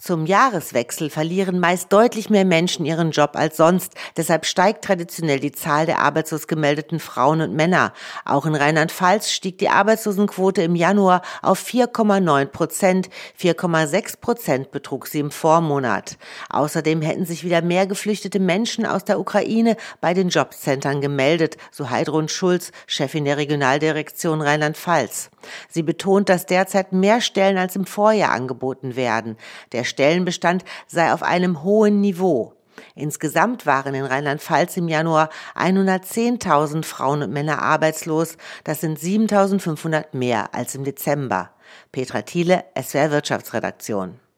Zum Jahreswechsel verlieren meist deutlich mehr Menschen ihren Job als sonst. Deshalb steigt traditionell die Zahl der arbeitslos gemeldeten Frauen und Männer. Auch in Rheinland-Pfalz stieg die Arbeitslosenquote im Januar auf 4,9%. 4,6% betrug sie im Vormonat. Außerdem hätten sich wieder mehr geflüchtete Menschen aus der Ukraine bei den Jobcentern gemeldet, so Heidrun Schulz, Chefin der Regionaldirektion Rheinland-Pfalz. Sie betont, dass derzeit mehr Stellen als im Vorjahr angeboten werden. Der Stellenbestand sei auf einem hohen Niveau. Insgesamt waren in Rheinland-Pfalz im Januar 110.000 Frauen und Männer arbeitslos. Das sind 7.500 mehr als im Dezember. Petra Thiele, SWR Wirtschaftsredaktion.